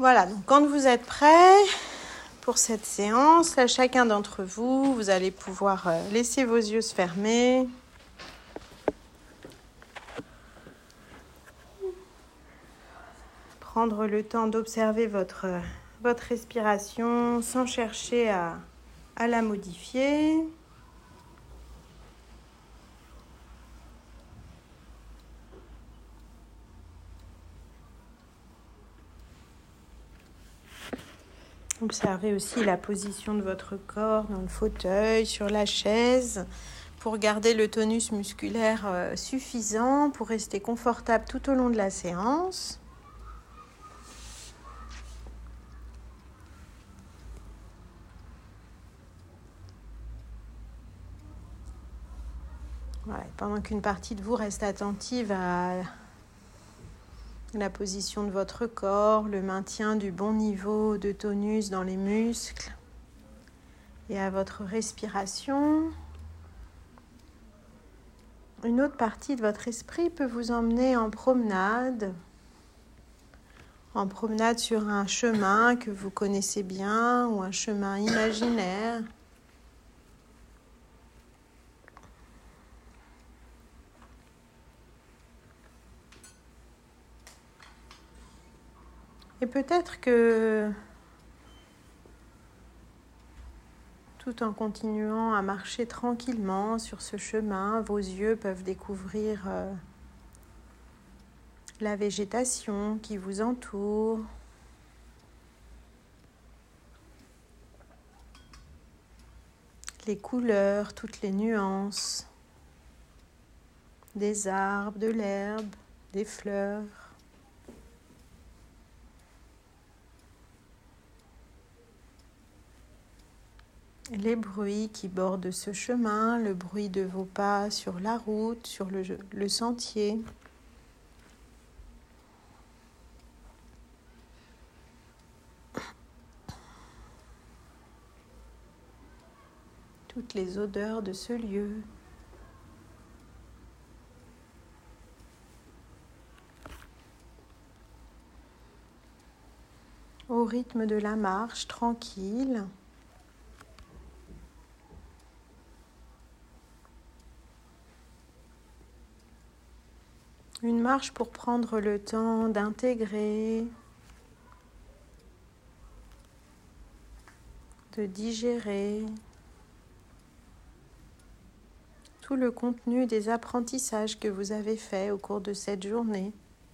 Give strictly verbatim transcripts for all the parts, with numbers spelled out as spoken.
Voilà, donc quand vous êtes prêts pour cette séance, là, chacun d'entre vous, vous allez pouvoir euh, laisser vos yeux se fermer. Prendre le temps d'observer votre, votre respiration sans chercher à, à la modifier. Observez aussi la position de votre corps dans le fauteuil, sur la chaise, pour garder le tonus musculaire euh, suffisant pour rester confortable tout au long de la séance. Voilà, pendant qu'une partie de vous reste attentive à la position de votre corps, le maintien du bon niveau de tonus dans les muscles et à votre respiration. Une autre partie de votre esprit peut vous emmener en promenade, en promenade sur un chemin que vous connaissez bien ou un chemin imaginaire. Et peut-être que tout en continuant à marcher tranquillement sur ce chemin, vos yeux peuvent découvrir euh, la végétation qui vous entoure, les couleurs, toutes les nuances des arbres, de l'herbe, des fleurs. Les bruits qui bordent ce chemin, le bruit de vos pas sur la route, sur le, le sentier. Toutes les odeurs de ce lieu. Au rythme de la marche, tranquille. Une marche pour prendre le temps d'intégrer, de digérer tout le contenu des apprentissages que vous avez faits au cours de cette journée.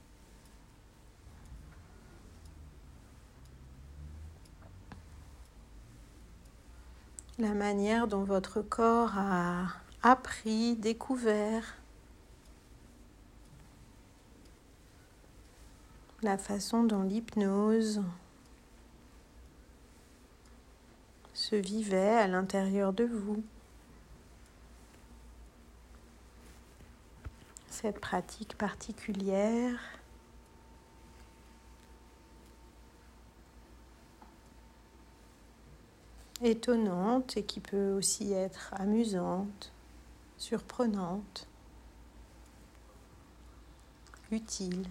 La manière dont votre corps a appris, découvert, la façon dont l'hypnose se vivait à l'intérieur de vous. Cette pratique particulière étonnante et qui peut aussi être amusante, surprenante, utile.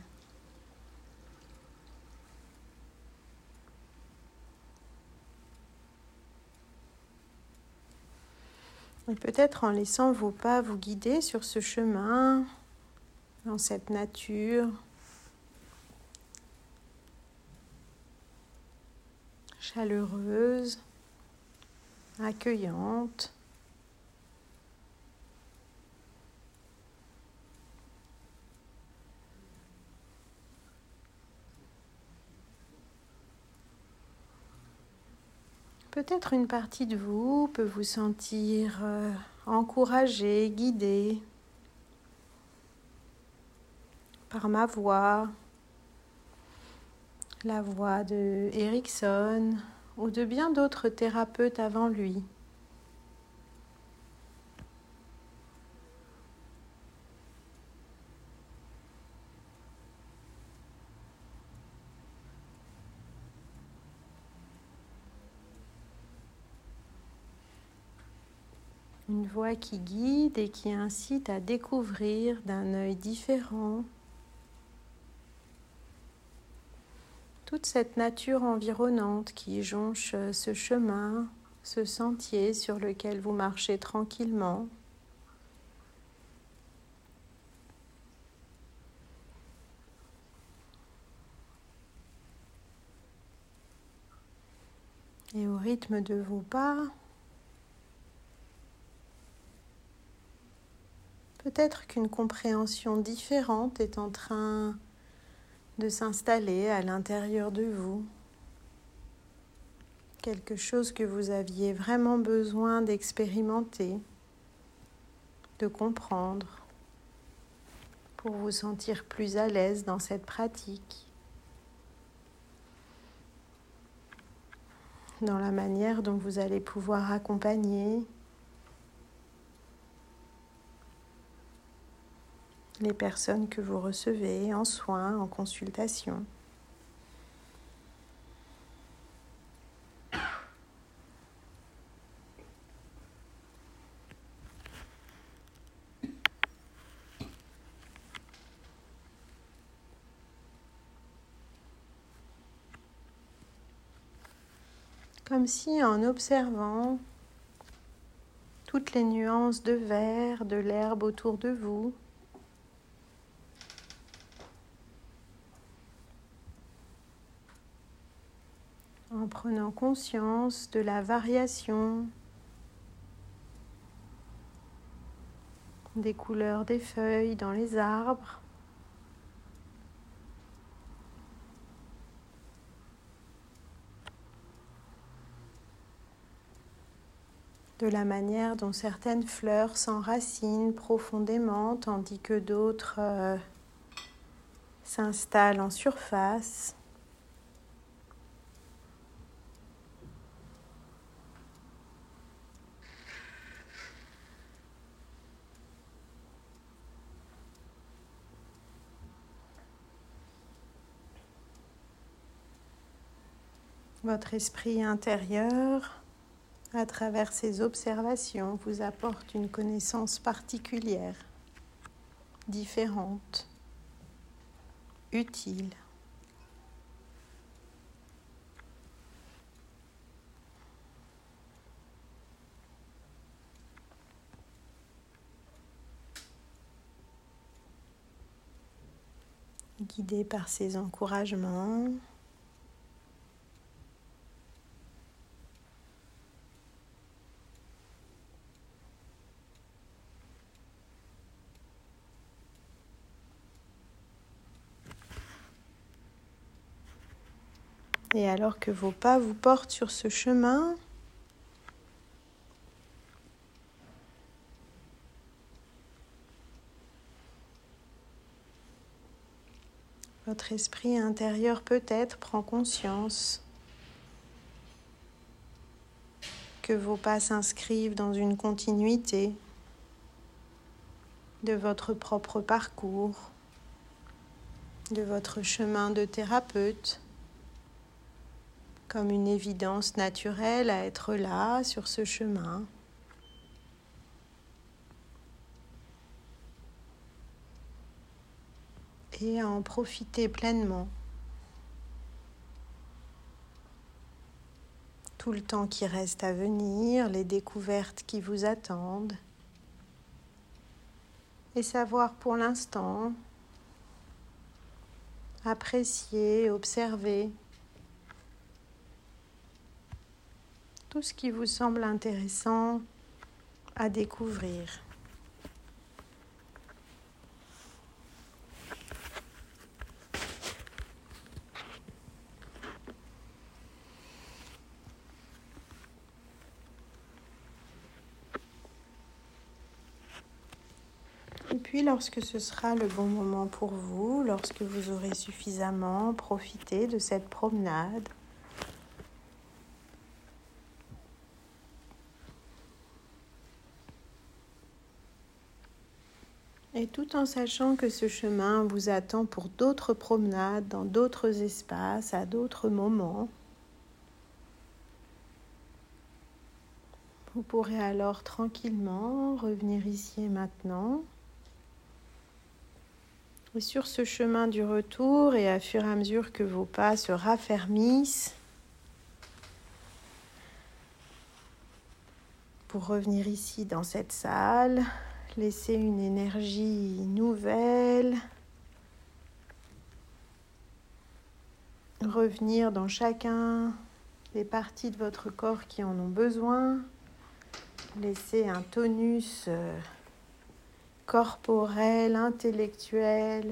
Et peut-être en laissant vos pas vous guider sur ce chemin, dans cette nature chaleureuse, accueillante. Peut-être une partie de vous peut vous sentir euh, encouragé, guidé par ma voix, la voix de Erickson ou de bien d'autres thérapeutes avant lui. Une voix qui guide et qui incite à découvrir d'un œil différent toute cette nature environnante qui jonche ce chemin, ce sentier sur lequel vous marchez tranquillement. Et au rythme de vos pas, peut-être qu'une compréhension différente est en train de s'installer à l'intérieur de vous. Quelque chose que vous aviez vraiment besoin d'expérimenter, de comprendre, pour vous sentir plus à l'aise dans cette pratique, dans la manière dont vous allez pouvoir accompagner les personnes que vous recevez en soins, en consultation. Comme si en observant toutes les nuances de vert, de l'herbe autour de vous, en prenant conscience de la variation des couleurs des feuilles dans les arbres, de la manière dont certaines fleurs s'enracinent profondément tandis que d'autres euh, s'installent en surface. Votre esprit intérieur, à travers ces observations, vous apporte une connaissance particulière, différente, utile. Guidé par ces encouragements, et alors que vos pas vous portent sur ce chemin, votre esprit intérieur peut-être prend conscience que vos pas s'inscrivent dans une continuité de votre propre parcours, de votre chemin de thérapeute, comme une évidence naturelle à être là, sur ce chemin. Et à en profiter pleinement. Tout le temps qui reste à venir, les découvertes qui vous attendent. Et savoir pour l'instant apprécier, observer tout ce qui vous semble intéressant à découvrir. Et puis lorsque ce sera le bon moment pour vous, lorsque vous aurez suffisamment profité de cette promenade, et tout en sachant que ce chemin vous attend pour d'autres promenades, dans d'autres espaces, à d'autres moments, vous pourrez alors tranquillement revenir ici et maintenant, Et sur ce chemin du retour, et à fur et à mesure que vos pas se raffermissent, pour revenir ici dans cette salle, laissez une énergie nouvelle revenir dans chacun des parties de votre corps qui en ont besoin. Laissez un tonus euh, corporel, intellectuel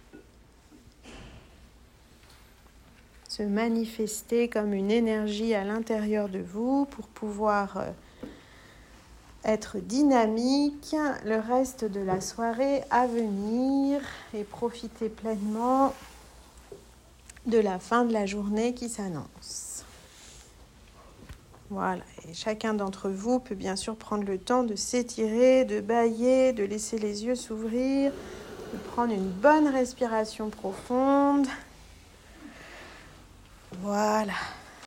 se manifester comme une énergie à l'intérieur de vous pour pouvoir euh, être dynamique le reste de la soirée à venir et profiter pleinement de la fin de la journée qui s'annonce. Voilà, et chacun d'entre vous peut bien sûr prendre le temps de s'étirer, de bâiller, de laisser les yeux s'ouvrir, de prendre une bonne respiration profonde. Voilà.